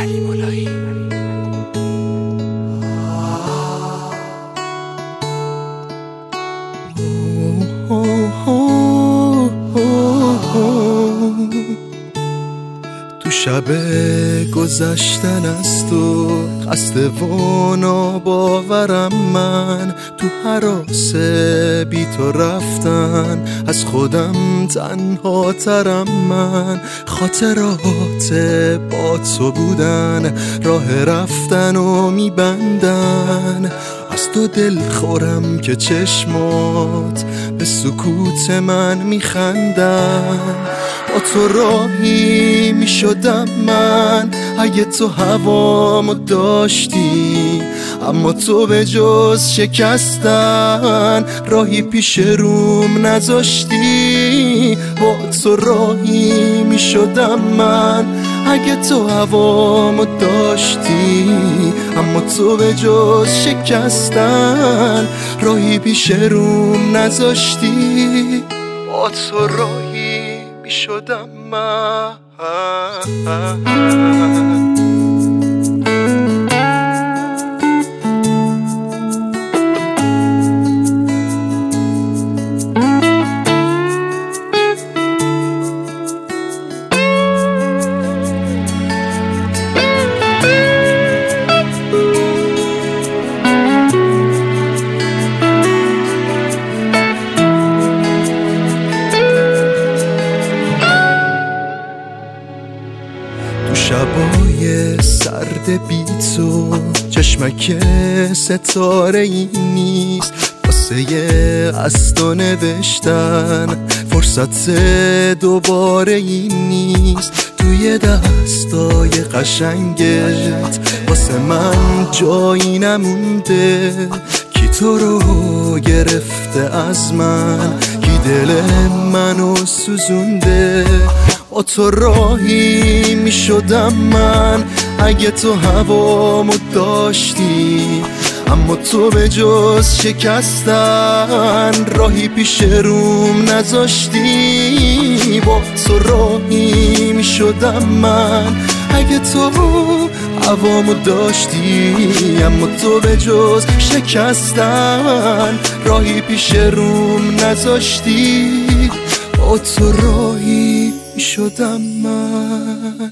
علی مولایی. تو شب گذشتن از تو قصد و ناباورم من، تو هراس بی تو رفتن از خودم تنها ترم من. خاطرات با تو بودن راه رفتن و میبندن، از تو دل خورم که چشمات به سکوت من میخندن. با تو راهی میشدم من اگه تو هوامو داشتی، اما تو به جز شکستن راهی پیش روم نذاشتی. با تو راهی میشدم من اگه تو هوامو داشتی، اما تو به جز شکستن راهی پیش روم نذاشتی. با تو راهی میشدم من. تو شبای سرد بی تو چشمک ستاره ای نیست واسه از تو نوشتن، فرصت دوباره ای نیست. توی دستای قشنگت واسه من جایی نمونده، کی تو رو گرفته از من، کی دل منو سوزونده. با تو راهی میشدم من اگه تو هوامو داشتی، اما تو به جز شکستن راهی پیش روم نذاشتی. با تو راهی میشدم من اگه تو هوامو داشتی، اما تو به جز شکستن راهی پیش روم نذاشتی. با تو راهی شدم من.